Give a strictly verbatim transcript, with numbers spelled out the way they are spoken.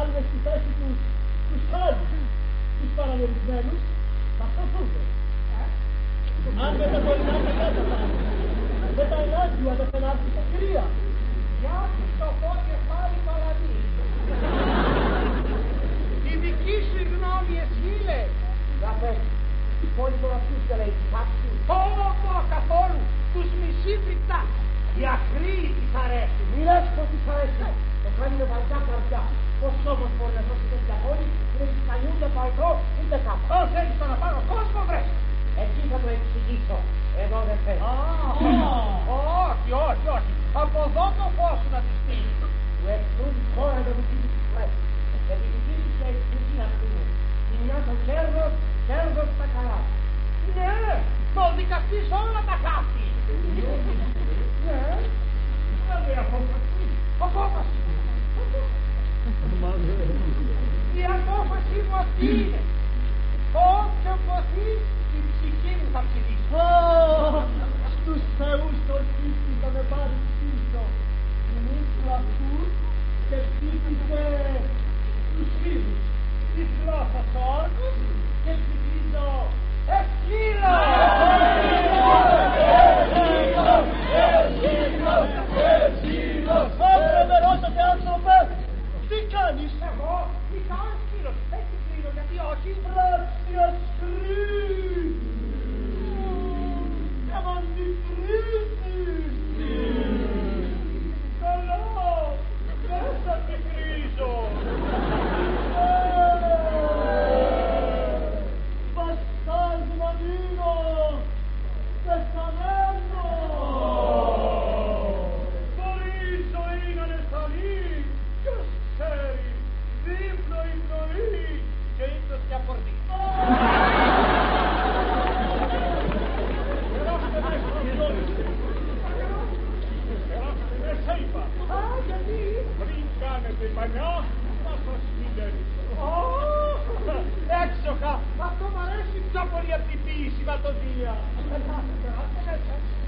βάλουμε στη θέση τους τους άλλους, τους παραμερισμένους, θα σωθούμε. Αν με τα τωρινά παιδιά θα πάνε, με τα ενάντια δεν θα έρθει στα κυρία. Γεια σου στο πόδι πάλι παλαδί. Τη δική σου γνώμη εσύ λες. Γραφέ, μόλις τώρα αυτούς δεν λέει ψάξου. Ω, καθόλου, τους μισεί φρικτά. Οι ακραίοι της αρέσουν. Μη λες πως της αρέσει. Το κάνει με βαριά καρδιά. Πώς όμως μπορεί να δώσει τέτοια πόλη, δεν έχει κάνει ούτε παλτό, ούτε κάπου. Ω, θέλεις το να πάρω κόσμο βρες. Εκεί θα το εξηγήσω. Εδώ δεν θέλω. Όχι, όχι, όχι. Από εδώ το φως σου να τη στείλει. Του εχθρούν χώρα να μου πείτε τις φλές. Γιατί τη δική τους εξηγεί αυτού. Η μια το κέρδος, κέρδος τα καλά. Ναι, το δικαστής όλα τα χάφη. Ναι, Δηλαδή απόφαση. Απόφαση. Η απόφαση μου αυτή είναι. Όποιο ποθεί, η ψυχή μου θα ψηφίσει. Στους θεούς το σπίτι θα με πάρει πίσω. Θυμήσου αυτούς και ψήφισε τους φίλους. Της γλώσσας όρκους και ψηφίζω Εσχύλο! Απρεβερώσατε άνθρωπε! Τι κάνεις? Εγώ, νικάω Εσχύλος. Έτσι κρίνω, γιατί όχι. Πράξη ασκρή! Και μ' αντικρίζεις! Καλά, δεν θα τη κρίζω. Βαστάζουμε μείνω! Πεθαμένω! Μπορεί η ζωή να είναι σταλή. Ποιος ξέρει, δείπνο η πνοή και ύπνος μια πορτή. Περάστε μέσα, Αντιόνης. Περάστε μέσα, είπα. Α, γιατί? Πριν κάνετε πανιά, θα σας φιλέρίσω. Έξοχα, αυτό μ' αρέσει πιο πολύ από την ποίηση ματοδία. Περάστε, περάστε μέσα.